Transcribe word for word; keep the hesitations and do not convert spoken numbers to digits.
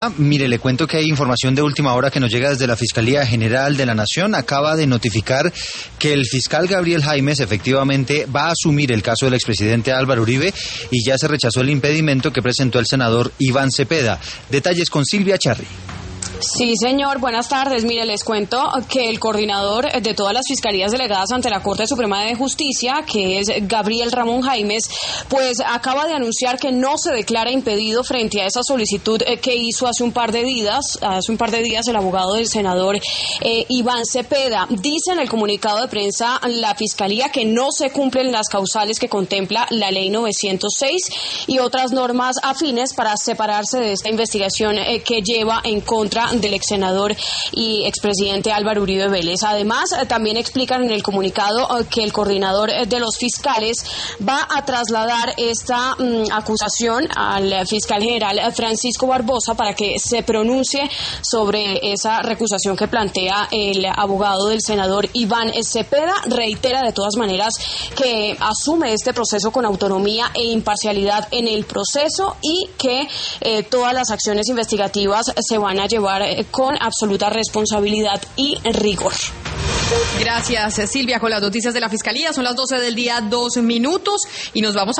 Mire, le cuento que hay información de última hora que nos llega desde la Fiscalía General de la Nación. Acaba de notificar que el fiscal Gabriel Jaimes efectivamente va a asumir el caso del expresidente Álvaro Uribe y ya se rechazó el impedimento que presentó el senador Iván Cepeda. Detalles con Silvia Charri. Sí, señor. Buenas tardes. Mire, les cuento que el coordinador de todas las fiscalías delegadas ante la Corte Suprema de Justicia, que es Gabriel Ramón Jaimes, pues acaba de anunciar que no se declara impedido frente a esa solicitud que hizo hace un par de días, hace un par de días el abogado del senador eh, Iván Cepeda. Dice en el comunicado de prensa la fiscalía que no se cumplen las causales que contempla la ley novecientos seis y otras normas afines para separarse de esta investigación eh, que lleva en contra del ex senador y expresidente Álvaro Uribe Vélez. Además, también explican en el comunicado que el coordinador de los fiscales va a trasladar esta um, acusación al fiscal general Francisco Barbosa para que se pronuncie sobre esa recusación que plantea el abogado del senador Iván Cepeda. Reitera de todas maneras que asume este proceso con autonomía e imparcialidad en el proceso y que eh, todas las acciones investigativas se van a llevar con absoluta responsabilidad y rigor. Gracias, Silvia, con las noticias de la Fiscalía. Son las doce del día, dos minutos, y nos vamos a